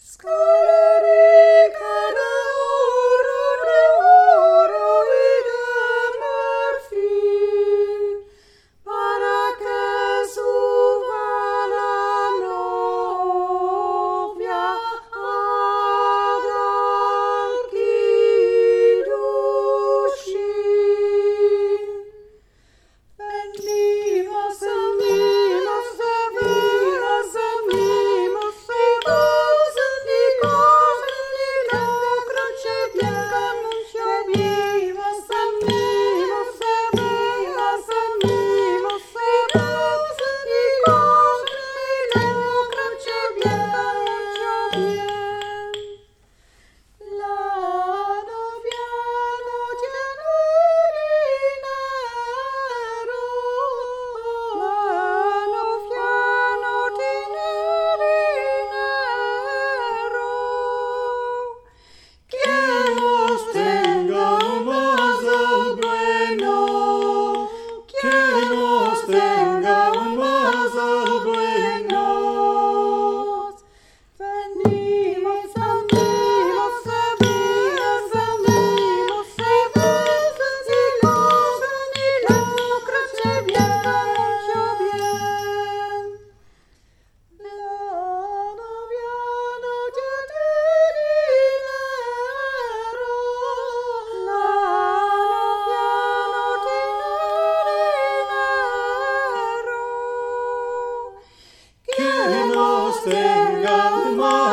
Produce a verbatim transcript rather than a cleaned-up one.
Scalarica de oro, de oro y de marfil, para que suba la novia a dar kiddushin. Venimos, venimos, venimos, venimos, venimos, venimos, venimos, croce bianco, venimos, venimos, venimos, venimos, venimos, venimos, venimos, croce bianco, bien. La novia no tiene dinero, la novia no tiene dinero. Quien nos tenga un mazal bueno, quien nos tenga un mazal bueno. Venimos, venimos, venimos, venimos, venimos, venimos, venimos, croce bianco, bien. La novia no tiene dinero, la novia no tiene dinero. Que nos tenga un